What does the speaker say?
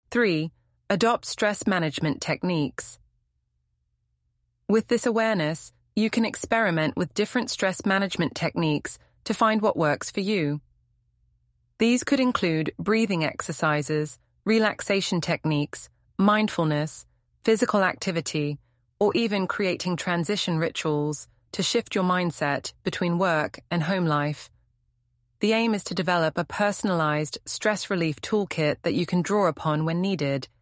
3. Adopt stress management techniques. With this awareness, you can experiment with different stress management techniques to find what works for you. These could include breathing exercises, relaxation techniques, mindfulness, physical activity, or even creating transition rituals to shift your mindset between work and home life. The aim is to develop a personalized stress relief toolkit that you can draw upon when needed,